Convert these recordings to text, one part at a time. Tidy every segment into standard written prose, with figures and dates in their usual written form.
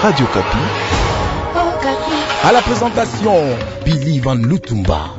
Radio Kapi. À la présentation, Billy Van Lutumba.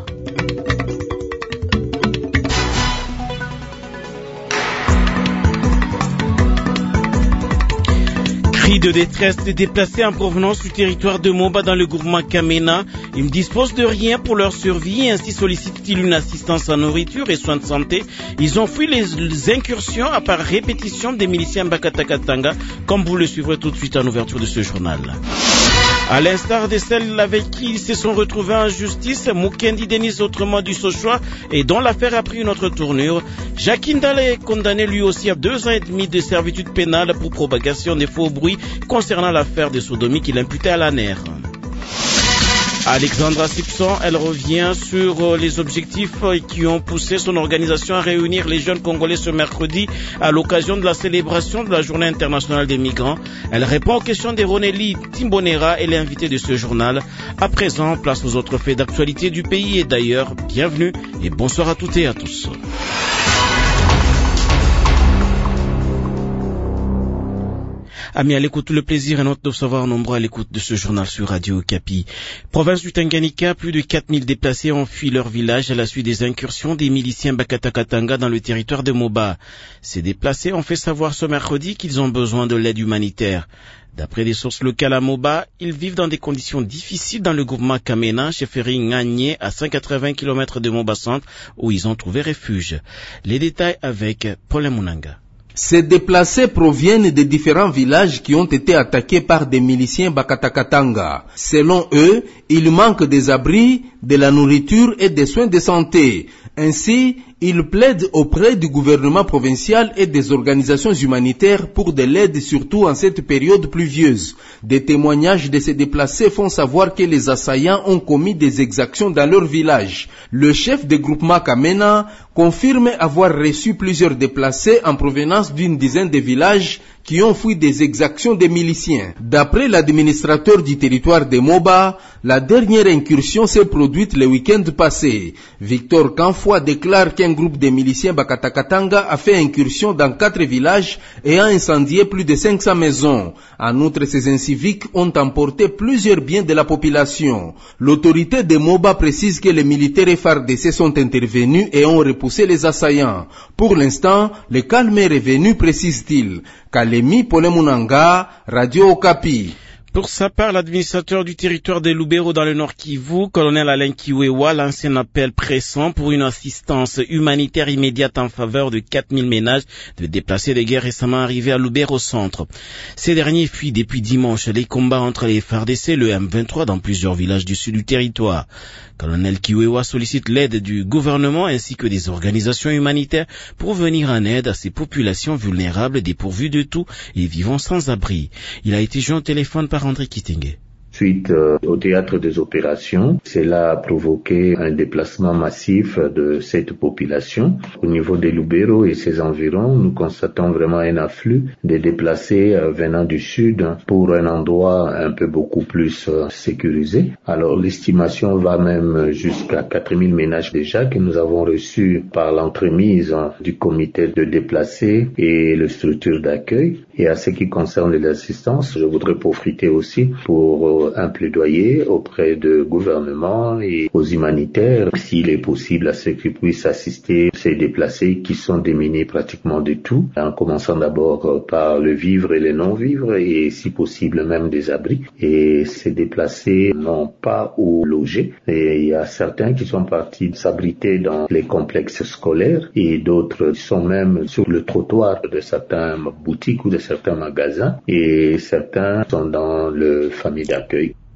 Cris de détresse des déplacés en provenance du territoire de Moba dans le groupement Kamena. Ils ne disposent de rien pour leur survie et ainsi sollicitent-ils une assistance en nourriture et soins de santé. Ils ont fui les incursions à par répétition des miliciens Bakatakatanga, comme vous le suivrez tout de suite en ouverture de ce journal. À l'instar de celles avec qui ils se sont retrouvés en justice, Mukendi Denis, autrement du Sochoa, et dont l'affaire a pris une autre tournure, Jacques Ndale est condamné lui aussi à 2 ans et demi de servitude pénale pour propagation des faux bruits concernant l'affaire de sodomie qu'il imputait à l'ANER. Alexandra Simpson, elle revient sur les objectifs qui ont poussé son organisation à réunir les jeunes Congolais ce mercredi à l'occasion de la célébration de la Journée internationale des migrants. Elle répond aux questions de Ronelli Timbonera et l'invité de ce journal. À présent, place aux autres faits d'actualité du pays et d'ailleurs. Bienvenue et bonsoir à toutes et à tous. Amis à l'écoute, tout le plaisir est notre de savoir nombreux à l'écoute de ce journal sur Radio Kapi. Province du Tanganyika, plus de 4000 déplacés ont fui leur village à la suite des incursions des miliciens Bakatakatanga dans le territoire de Moba. Ces déplacés ont fait savoir ce mercredi qu'ils ont besoin de l'aide humanitaire. D'après des sources locales à Moba, ils vivent dans des conditions difficiles dans le groupement Kamena, chefferie Nganye, à 180 km de Moba Centre, où ils ont trouvé refuge. Les détails avec Paul Munanga. Ces déplacés proviennent de différents villages qui ont été attaqués par des miliciens Bakatakatanga. Selon eux, il manque des abris, de la nourriture et des soins de santé. Ainsi, ils plaident auprès du gouvernement provincial et des organisations humanitaires pour de l'aide, surtout en cette période pluvieuse. Des témoignages de ces déplacés font savoir que les assaillants ont commis des exactions dans leur village. Le chef de groupement Kamena confirme avoir reçu plusieurs déplacés en provenance d'une dizaine de villages qui ont fui des exactions des miliciens. D'après l'administrateur du territoire de Moba, la dernière incursion s'est produite le week-end passé. Victor Kanfoua déclare qu'un groupe de miliciens Bakatakatanga a fait incursion dans 4 villages et a incendié plus de 500 maisons. En outre, ces inciviques ont emporté plusieurs biens de la population. L'autorité de Moba précise que les militaires FARDC sont intervenus et ont repoussé les assaillants. Pour l'instant, le calme est revenu, précise-t-il. Kalemi Polemunanga, Radio Okapi. Pour sa part, l'administrateur du territoire de Lubero dans le Nord Kivu, colonel Alain Kiwewa, lance un appel pressant pour une assistance humanitaire immédiate en faveur de 4000 ménages de déplacés de guerre récemment arrivés à Lubero Centre. Ces derniers fuient depuis dimanche les combats entre les FARDC et le M23 dans plusieurs villages du sud du territoire. Colonel Kiwewa sollicite l'aide du gouvernement ainsi que des organisations humanitaires pour venir en aide à ces populations vulnérables dépourvues de tout et vivant sans abri. Il a été joint au téléphone par André Kitenge. Suite au théâtre des opérations, cela a provoqué un déplacement massif de cette population. Au niveau de Lubero et ses environs, nous constatons vraiment un afflux de déplacés venant du sud pour un endroit un peu beaucoup plus sécurisé. Alors l'estimation va même jusqu'à 4000 ménages déjà que nous avons reçus par l'entremise du comité de déplacés et les structures d'accueil. Et à ce qui concerne les assistances, je voudrais profiter aussi pour un plaidoyer auprès du gouvernement et aux humanitaires, s'il est possible, à ce qu'ils puissent assister ces déplacés qui sont démunis pratiquement de tout, en commençant d'abord par le vivre et le non-vivre, et si possible même des abris. Et ces déplacés n'ont pas où loger. Et il y a certains qui sont partis s'abriter dans les complexes scolaires, et d'autres sont même sur le trottoir de certaines boutiques ou de certains magasins, et certains sont dans le famille d'accueil.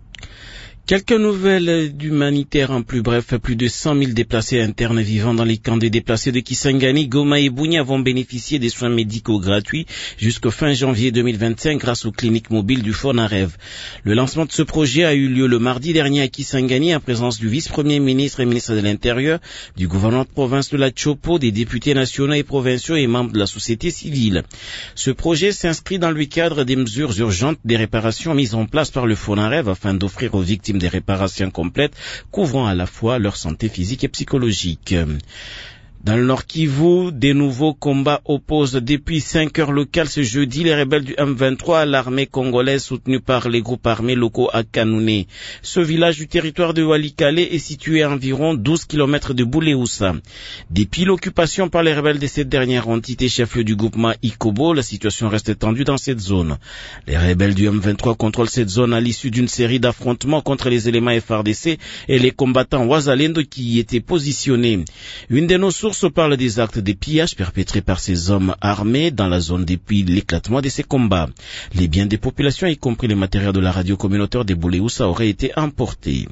Quelques nouvelles d'humanitaire en plus bref. Plus de 100 000 déplacés internes vivant dans les camps des déplacés de Kisangani, Goma et Bunia vont bénéficier des soins médicaux gratuits jusqu'au fin janvier 2025 grâce aux cliniques mobiles du Fonarev. Le lancement de ce projet a eu lieu le mardi dernier à Kisangani en présence du vice-premier ministre et ministre de l'Intérieur, du gouvernement de province de la Chopo, des députés nationaux et provinciaux et membres de la société civile. Ce projet s'inscrit dans le cadre des mesures urgentes des réparations mises en place par le Fonarev afin d'offrir aux victimes des réparations complètes couvrant à la fois leur santé physique et psychologique. Dans le Nord Kivu, des nouveaux combats opposent depuis 5 heures locales ce jeudi les rebelles du M23 à l'armée congolaise soutenue par les groupes armés locaux à Kanouné. Ce village du territoire de Walikale est situé à environ 12 km de Bouléoussa. Depuis l'occupation par les rebelles de cette dernière entité chef-lieu du groupement Ikobo, la situation reste tendue dans cette zone. Les rebelles du M23 contrôlent cette zone à l'issue d'une série d'affrontements contre les éléments FARDC et les combattants Wazalendo qui y étaient positionnés. Une de nos sources parle des actes de pillage perpétrés par ces hommes armés dans la zone depuis l'éclatement de ces combats. Les biens des populations, y compris les matériaux de la radio communautaire de Bouléoussa, auraient été emportés.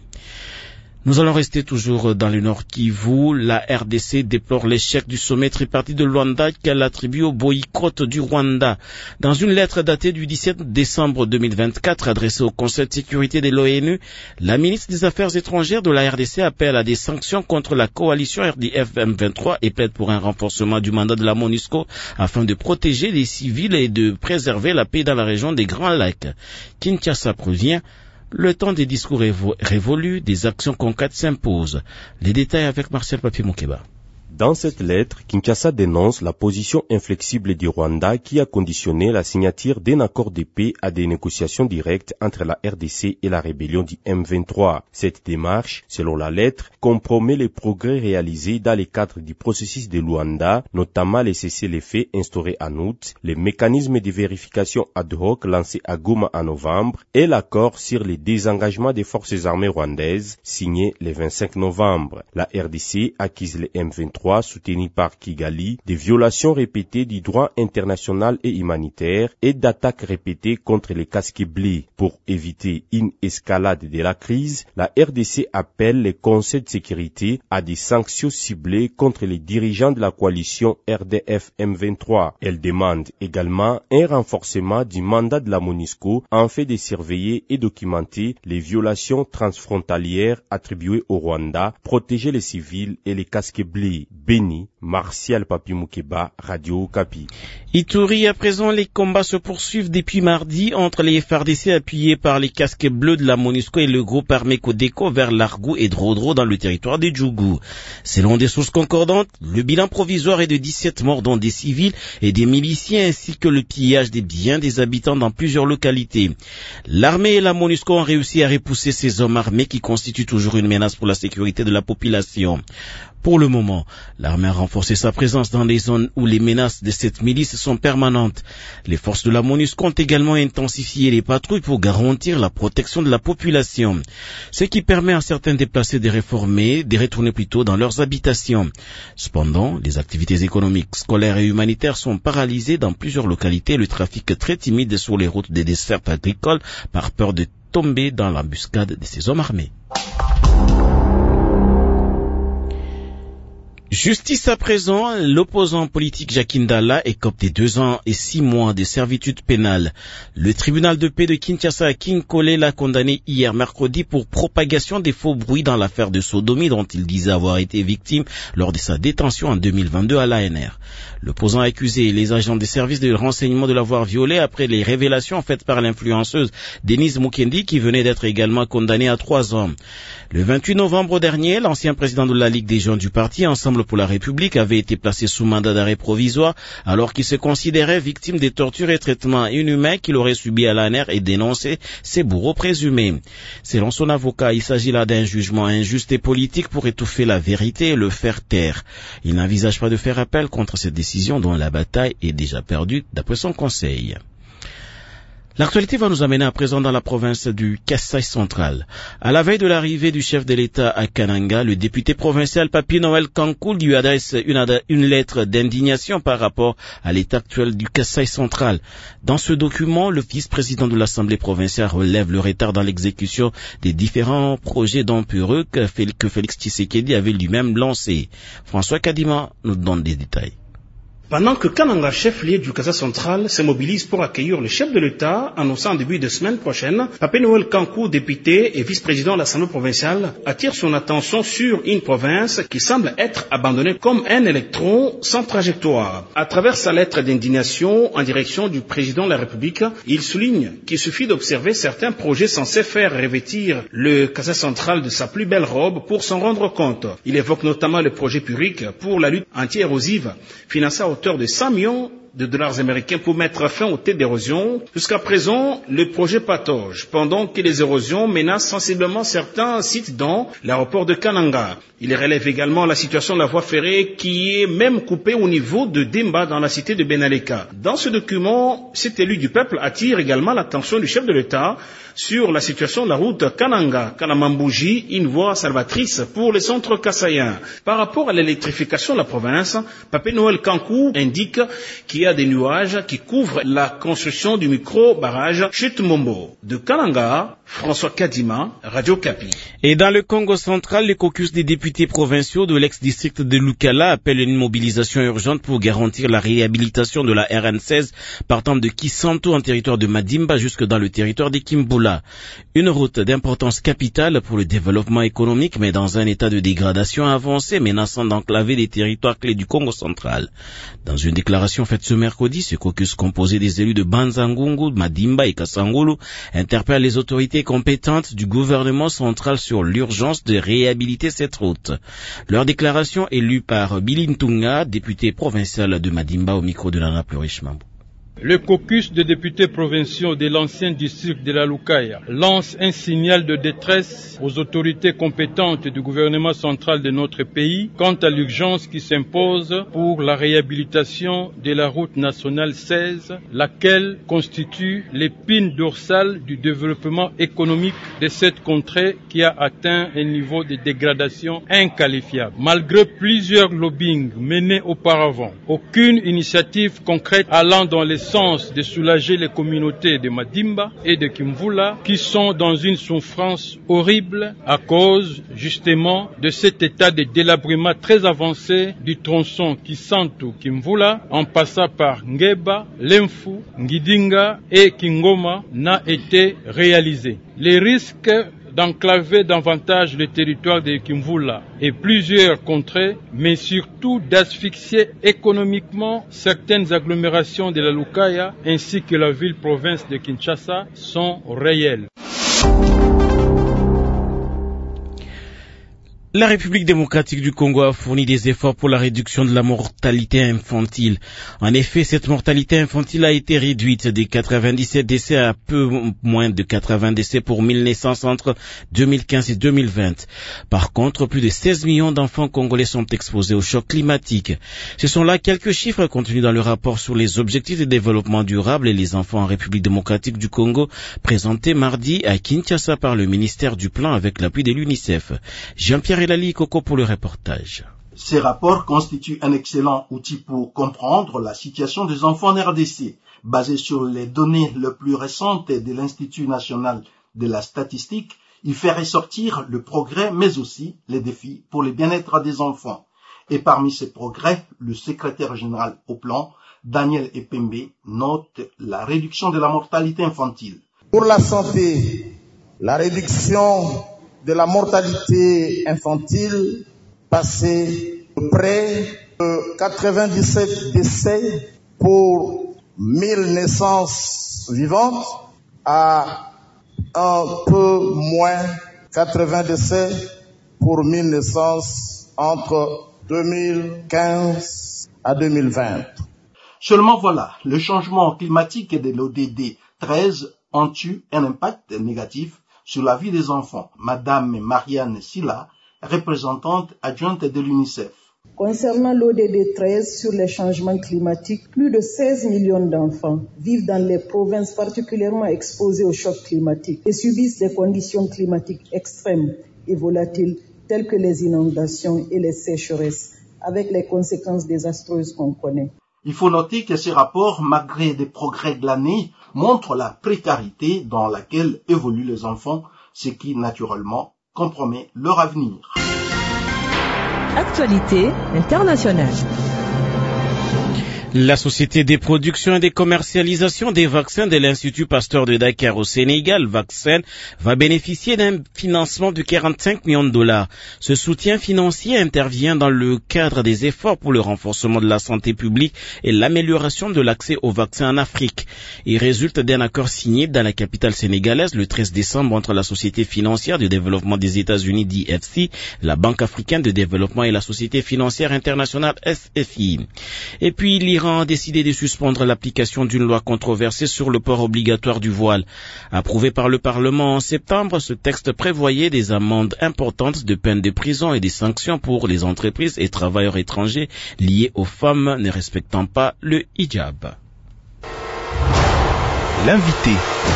Nous allons rester toujours dans le Nord Kivu. La RDC déplore l'échec du sommet tripartite de Luanda qu'elle attribue au boycott du Rwanda. Dans une lettre datée du 17 décembre 2024 adressée au Conseil de sécurité de l'ONU, la ministre des Affaires étrangères de la RDC appelle à des sanctions contre la coalition RDF-M23 et plaide pour un renforcement du mandat de la MONUSCO afin de protéger les civils et de préserver la paix dans la région des Grands Lacs. Kinshasa provient. Le temps des discours révolus, des actions concrètes s'imposent. Les détails avec Marcel Papier-Moukeba. Dans cette lettre, Kinshasa dénonce la position inflexible du Rwanda qui a conditionné la signature d'un accord de paix à des négociations directes entre la RDC et la rébellion du M23. Cette démarche, selon la lettre, compromet les progrès réalisés dans le cadre du processus de Luanda, notamment les cessez-le-feu instaurés en août, les mécanismes de vérification ad hoc lancés à Goma en novembre et l'accord sur le désengagement des forces armées rwandaises signé le 25 novembre. La RDC accuse le M23 soutenu par Kigali, des violations répétées du droit international et humanitaire et d'attaques répétées contre les casques bleus. Pour éviter une escalade de la crise, la RDC appelle le Conseil de sécurité à des sanctions ciblées contre les dirigeants de la coalition RDF-M23. Elle demande également un renforcement du mandat de la MONUSCO en fait de surveiller et documenter les violations transfrontalières attribuées au Rwanda, protéger les civils et les casques bleus. Béni, Martial Papi-Moukeba, Radio Okapi. Ituri, à présent, les combats se poursuivent depuis mardi entre les FARDC appuyés par les casques bleus de la MONUSCO et le groupe armé Codeco vers Largou et Drodro dans le territoire de Djougou. Selon des sources concordantes, le bilan provisoire est de 17 morts dont des civils et des miliciens ainsi que le pillage des biens des habitants dans plusieurs localités. L'armée et la MONUSCO ont réussi à repousser ces hommes armés qui constituent toujours une menace pour la sécurité de la population. Pour le moment, l'armée a renforcé sa présence dans les zones où les menaces de cette milice sont permanentes. Les forces de la MONUSCO ont également intensifié les patrouilles pour garantir la protection de la population, ce qui permet à certains déplacés de retourner plutôt dans leurs habitations. Cependant, les activités économiques, scolaires et humanitaires sont paralysées dans plusieurs localités, le trafic très timide sur les routes des dessertes agricoles par peur de tomber dans l'embuscade de ces hommes armés. Justice à présent, l'opposant politique Jacques Ndala écope des 2 ans et 6 mois de servitude pénale. Le tribunal de paix de Kinshasa à Kinkole l'a condamné hier mercredi pour propagation des faux bruits dans l'affaire de sodomie dont il disait avoir été victime lors de sa détention en 2022 à l'ANR. L'opposant a accusé les agents des services de renseignement de l'avoir violé après les révélations faites par l'influenceuse Denise Mukendi qui venait d'être également condamnée à 3 ans. Le 28 novembre dernier, l'ancien président de la Ligue des jeunes du parti Ensemble pour la République avait été placé sous mandat d'arrêt provisoire alors qu'il se considérait victime des tortures et traitements inhumains qu'il aurait subis à l'ANR et dénonçait ses bourreaux présumés. Selon son avocat, il s'agit là d'un jugement injuste et politique pour étouffer la vérité et le faire taire. Il n'envisage pas de faire appel contre cette décision dont la bataille est déjà perdue d'après son conseil. L'actualité va nous amener à présent dans la province du Kasaï central. À la veille de l'arrivée du chef de l'État à Kananga, le député provincial Papi Noël Kankoul lui adresse une lettre d'indignation par rapport à l'état actuel du Kasaï central. Dans ce document, le vice-président de l'Assemblée provinciale relève le retard dans l'exécution des différents projets d'empureux que Félix Tshisekedi avait lui-même lancés. François Kadima nous donne des détails. Pendant que Kananga, chef-lieu du Kasa central, se mobilise pour accueillir le chef de l'État, annonçant en début de semaine prochaine, Pape Noël Kankou, député et vice-président de l'Assemblée provinciale, attire son attention sur une province qui semble être abandonnée comme un électron sans trajectoire. À travers sa lettre d'indignation en direction du président de la République, il souligne qu'il suffit d'observer certains projets censés faire revêtir le Kasa central de sa plus belle robe pour s'en rendre compte. Il évoque notamment le projet Purique pour la lutte anti-érosive, financé à hauteur de 100 millions de dollars américains pour mettre fin aux têtes d'érosion. Jusqu'à présent, le projet patauge, pendant que les érosions menacent sensiblement certains sites dont l'aéroport de Kananga. Il relève également la situation de la voie ferrée qui est même coupée au niveau de Demba dans la cité de Benaleka. Dans ce document, cet élu du peuple attire également l'attention du chef de l'État sur la situation de la route Kananga-Kanamambouji, une voie salvatrice pour les centres kassaïens. Par rapport à l'électrification de la province, Pape Noël Kankou indique qu'il y a des nuages qui couvrent la construction du micro-barrage Chute-Mombo. De Kananga, François Kadima, Radio Kapi. Et dans le Congo central, le caucus des députés provinciaux de l'ex-district de Lukala appelle une mobilisation urgente pour garantir la réhabilitation de la RN16 partant de Kisanto en territoire de Madimba jusque dans le territoire de Kimbula. Une route d'importance capitale pour le développement économique, mais dans un état de dégradation avancé, menaçant d'enclaver les territoires clés du Congo central. Dans une déclaration faite ce mercredi, ce caucus composé des élus de Banzangungu, Madimba et Kasangulu interpelle les autorités compétentes du gouvernement central sur l'urgence de réhabiliter cette route. Leur déclaration est lue par Billy Ntunga, député provincial de Madimba, au micro de Nana Plurish-Mambou. Le caucus de députés provinciaux de l'ancien district de la Lukaya lance un signal de détresse aux autorités compétentes du gouvernement central de notre pays quant à l'urgence qui s'impose pour la réhabilitation de la route nationale 16, laquelle constitue l'épine dorsale du développement économique de cette contrée qui a atteint un niveau de dégradation inqualifiable. Malgré plusieurs lobbyings menés auparavant, aucune initiative concrète allant dans le sens de soulager les communautés de Madimba et de Kimvula qui sont dans une souffrance horrible à cause justement de cet état de délabrement très avancé du tronçon Kisantu-Kimvula en passant par Ngeba, Lemfu, Ngidinga et Kingoma n'a été réalisé. Les risques d'enclaver davantage le territoire de Kimvula et plusieurs contrées, mais surtout d'asphyxier économiquement certaines agglomérations de la Lukaya ainsi que la ville-province de Kinshasa sont réels. La République démocratique du Congo a fourni des efforts pour la réduction de la mortalité infantile. En effet, cette mortalité infantile a été réduite de 97 décès à peu moins de 80 décès pour 1000 naissances entre 2015 et 2020. Par contre, plus de 16 millions d'enfants congolais sont exposés au choc climatique. Ce sont là quelques chiffres contenus dans le rapport sur les objectifs de développement durable et les enfants en République démocratique du Congo, présenté mardi à Kinshasa par le ministère du Plan avec l'appui de l'UNICEF. Jean-Pierre Elali Coco pour le reportage. Ces rapports constituent un excellent outil pour comprendre la situation des enfants en RDC. Basé sur les données les plus récentes de l'Institut national de la statistique, il fait ressortir le progrès mais aussi les défis pour le bien-être des enfants. Et parmi ces progrès, le secrétaire général au plan, Daniel Epembe, note la réduction de la mortalité infantile. Pour la santé, la réduction de la mortalité infantile passée de près de 97 décès pour 1000 naissances vivantes à un peu moins 80 décès pour 1000 naissances entre 2015 à 2020. Seulement voilà, le changement climatique de l'ODD 13 ont eu un impact négatif sur la vie des enfants. Madame Marianne Silla, représentante adjointe de l'UNICEF. Concernant l'ODD 13 sur les changements climatiques, plus de 16 millions d'enfants vivent dans les provinces particulièrement exposées au choc climatique et subissent des conditions climatiques extrêmes et volatiles telles que les inondations et les sécheresses, avec les conséquences désastreuses qu'on connaît. Il faut noter que ces rapports, malgré des progrès de l'année, montrent la précarité dans laquelle évoluent les enfants, ce qui, naturellement, compromet leur avenir. Actualité internationale. La société des productions et des commercialisations des vaccins de l'Institut Pasteur de Dakar au Sénégal, Vaccin, va bénéficier d'un financement de 45 millions de dollars. Ce soutien financier intervient dans le cadre des efforts pour le renforcement de la santé publique et l'amélioration de l'accès aux vaccins en Afrique. Il résulte d'un accord signé dans la capitale sénégalaise le 13 décembre entre la Société financière de développement des États-Unis, DFC, la Banque africaine de développement et la Société financière internationale, SFI. Et puis, l'Iran a décidé de suspendre l'application d'une loi controversée sur le port obligatoire du voile. Approuvé par le Parlement en septembre, ce texte prévoyait des amendes importantes, de peines de prison et des sanctions pour les entreprises et travailleurs étrangers liés aux femmes ne respectant pas le hijab. L'invité.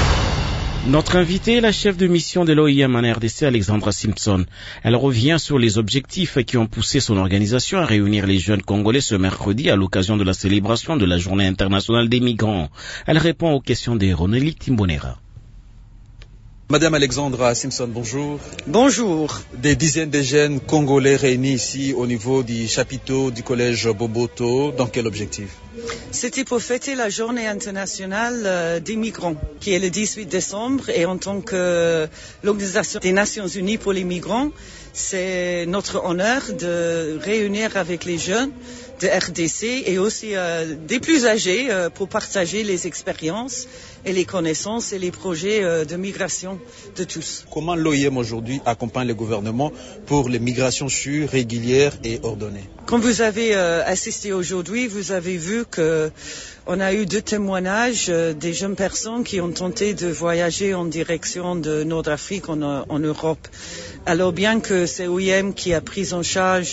Notre invitée est la chef de mission de l'OIM en RDC, Alexandra Simpson. Elle revient sur les objectifs qui ont poussé son organisation à réunir les jeunes Congolais ce mercredi à l'occasion de la célébration de la Journée internationale des migrants. Elle répond aux questions de Roneli Timbonera. Madame Alexandra Simpson, bonjour. Bonjour. Des dizaines de jeunes Congolais réunis ici au niveau du chapiteau du collège Boboto. Dans quel objectif? C'était pour fêter la Journée internationale des migrants, qui est le 18 décembre. Et en tant que l'Organisation des Nations Unies pour les migrants, c'est notre honneur de réunir avec les jeunes de RDC et aussi des plus âgés pour partager les expériences et les connaissances et les projets de migration de tous. Comment l'OIM aujourd'hui accompagne le gouvernement pour les migrations sûres, régulières et ordonnées? Comme vous avez assisté aujourd'hui, vous avez vu que on a eu 2 témoignages des jeunes personnes qui ont tenté de voyager en direction de Nord-Afrique en Europe. Alors bien que c'est OIM qui a pris en charge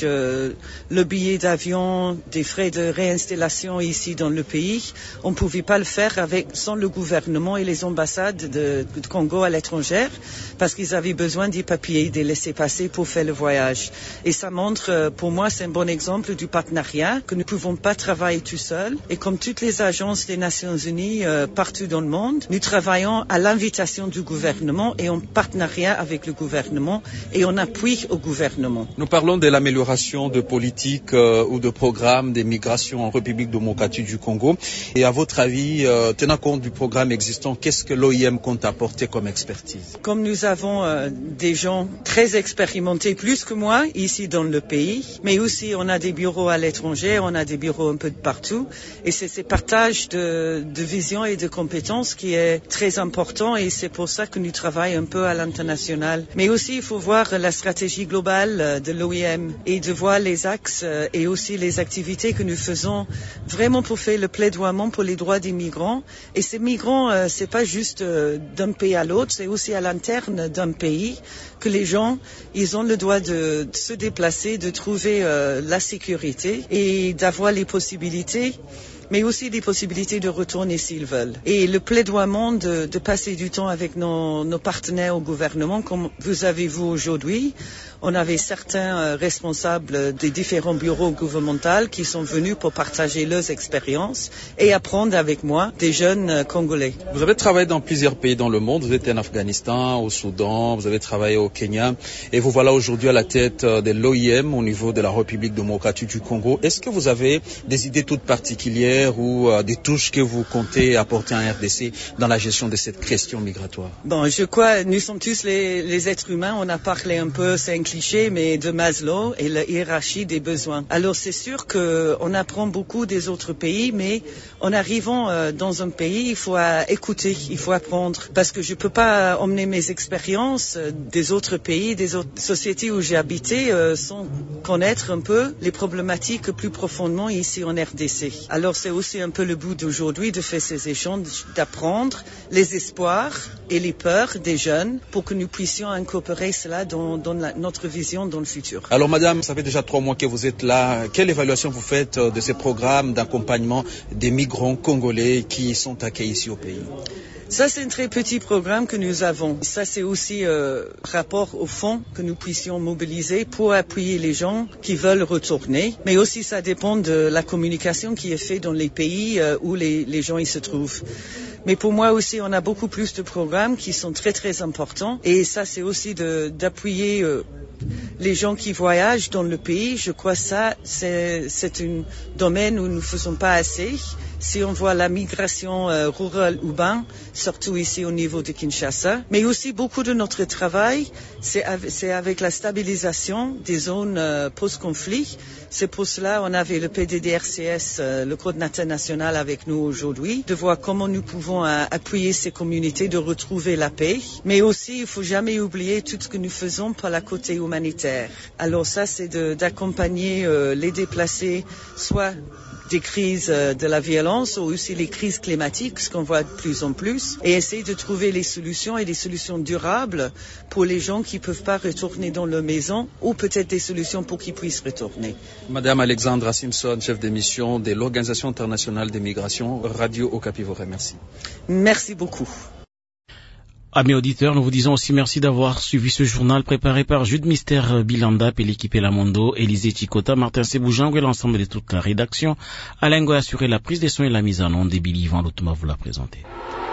le billet d'avion, des frais de réinstallation ici dans le pays, on ne pouvait pas le faire sans le gouvernement et les ambassades de Congo à l'étranger parce qu'ils avaient besoin des papiers, des laissez-passer pour faire le voyage. Et ça montre, pour moi, c'est un bon exemple du partenariat, que nous ne pouvons pas travailler tout seuls. Et comme toutes les agences des Nations Unies partout dans le monde, nous travaillons à l'invitation du gouvernement et en partenariat avec le gouvernement et en appui au gouvernement. Nous parlons de l'amélioration de politiques ou de programmes des migrations en République démocratique du Congo. Et à votre avis, tenant compte du programme existant, qu'est-ce que l'OIM compte apporter comme expertise? Comme nous avons des gens très expérimentés, plus que moi, ici dans le pays, mais aussi on a des bureaux à l'étranger, on a des bureaux un peu de partout. Et c'est ce partage de vision et de compétences qui est très important et c'est pour ça que nous travaillons un peu à l'international. Mais aussi, il faut voir la stratégie globale de l'OIM et de voir les axes et aussi les activités que nous faisons vraiment pour faire le plaidoiement pour les droits des migrants. Et ces migrants, c'est pas juste d'un pays à l'autre, c'est aussi à l'interne d'un pays que les gens, ils ont le droit de se déplacer, de trouver la sécurité et d'avoir les possibilités, mais aussi des possibilités de retourner s'ils veulent. Et le plaidoiement de passer du temps avec nos partenaires au gouvernement, comme vous avez vu aujourd'hui, on avait certains responsables des différents bureaux gouvernementaux qui sont venus pour partager leurs expériences et apprendre avec moi des jeunes Congolais. Vous avez travaillé dans plusieurs pays dans le monde, vous étiez en Afghanistan, au Soudan, vous avez travaillé au Kenya et vous voilà aujourd'hui à la tête de l'OIM au niveau de la République démocratique du Congo. Est-ce que vous avez des idées toutes particulières ou des touches que vous comptez apporter en RDC dans la gestion de cette question migratoire? Bon, je crois nous sommes tous les êtres humains, on a parlé un peu, c'est un cliché, mais de Maslow et la hiérarchie des besoins. Alors c'est sûr qu'on apprend beaucoup des autres pays, mais en arrivant dans un pays, il faut écouter, il faut apprendre, parce que je peux pas emmener mes expériences des autres pays, des autres sociétés où j'ai habité, sans connaître un peu les problématiques plus profondément ici en RDC. Alors c'est aussi un peu le but d'aujourd'hui de faire ces échanges, d'apprendre les espoirs et les peurs des jeunes pour que nous puissions incorporer cela dans notre vision dans le futur. Alors madame, ça fait déjà 3 mois que vous êtes là. Quelle évaluation vous faites de ces programmes d'accompagnement des migrants congolais qui sont accueillis ici au pays? Ça, c'est un très petit programme que nous avons. Ça, c'est aussi rapport au fonds que nous puissions mobiliser pour appuyer les gens qui veulent retourner. Mais aussi, ça dépend de la communication qui est faite dans les pays où les gens y se trouvent. Mais pour moi aussi, on a beaucoup plus de programmes qui sont très, très importants. Et ça, c'est aussi d'appuyer les gens qui voyagent dans le pays. Je crois que ça, c'est un domaine où nous ne faisons pas assez. Si on voit la migration rurale urbaine, surtout ici au niveau de Kinshasa, mais aussi beaucoup de notre travail, c'est avec la stabilisation des zones post-conflit. C'est pour cela qu'on avait le PDDRCS, le coordinateur national avec nous aujourd'hui, de voir comment nous pouvons appuyer ces communautés de retrouver la paix. Mais aussi, il ne faut jamais oublier tout ce que nous faisons par la côté humanitaire. Alors ça, c'est d'accompagner les déplacés, soit des crises de la violence ou aussi les crises climatiques, ce qu'on voit de plus en plus, et essayer de trouver les solutions et des solutions durables pour les gens qui ne peuvent pas retourner dans leur maison ou peut-être des solutions pour qu'ils puissent retourner. Madame Alexandra Simpson, chef de mission de l'Organisation internationale des migrations, Radio Okapi vous remercie. Merci beaucoup. Amis auditeurs, nous vous disons aussi merci d'avoir suivi ce journal préparé par Jude Mister Bilanda et l'équipe Elamondo, Élisée Chikota, Martin Seboujango et l'ensemble de toute la rédaction. Alain Goy a assuré la prise des sons et la mise en onde. Billy Van Lutuma vous l'a présenté.